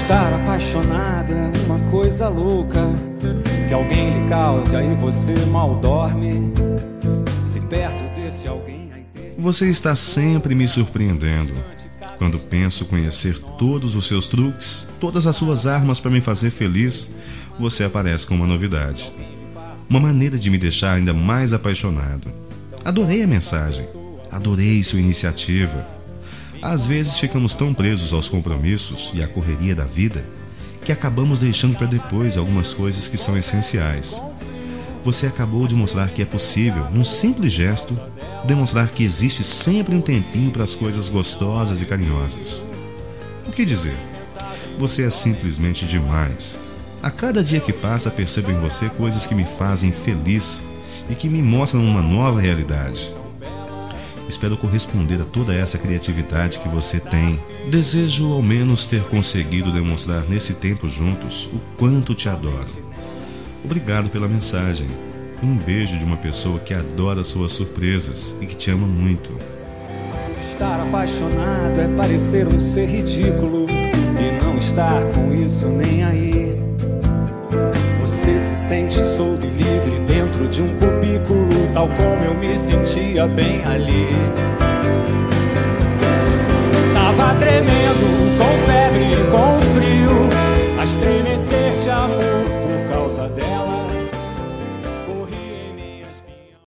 Estar apaixonado é uma coisa louca que alguém lhe cause, aí você mal dorme. Se perto desse alguém aí tem... Você está sempre me surpreendendo. Quando penso conhecer todos os seus truques, todas as suas armas para me fazer feliz, você aparece com uma novidade. Uma maneira de me deixar ainda mais apaixonado. Adorei a mensagem. Adorei sua iniciativa. Às vezes ficamos tão presos aos compromissos e à correria da vida que acabamos deixando para depois algumas coisas que são essenciais. Você acabou de mostrar que é possível, num simples gesto, demonstrar que existe sempre um tempinho para as coisas gostosas e carinhosas. O que dizer? Você é simplesmente demais. A cada dia que passa percebo em você coisas que me fazem feliz e que me mostram uma nova realidade. Espero corresponder a toda essa criatividade que você tem. Desejo ao menos ter conseguido demonstrar nesse tempo juntos o quanto te adoro. Obrigado pela mensagem. Um beijo de uma pessoa que adora suas surpresas e que te ama muito. Estar apaixonado é parecer um ser ridículo e não estar com isso nem aí. Você se sente solto e livre dentro de um cubículo, tal como eu me sentia bem ali. Tava tremendo, com febre, com frio, as três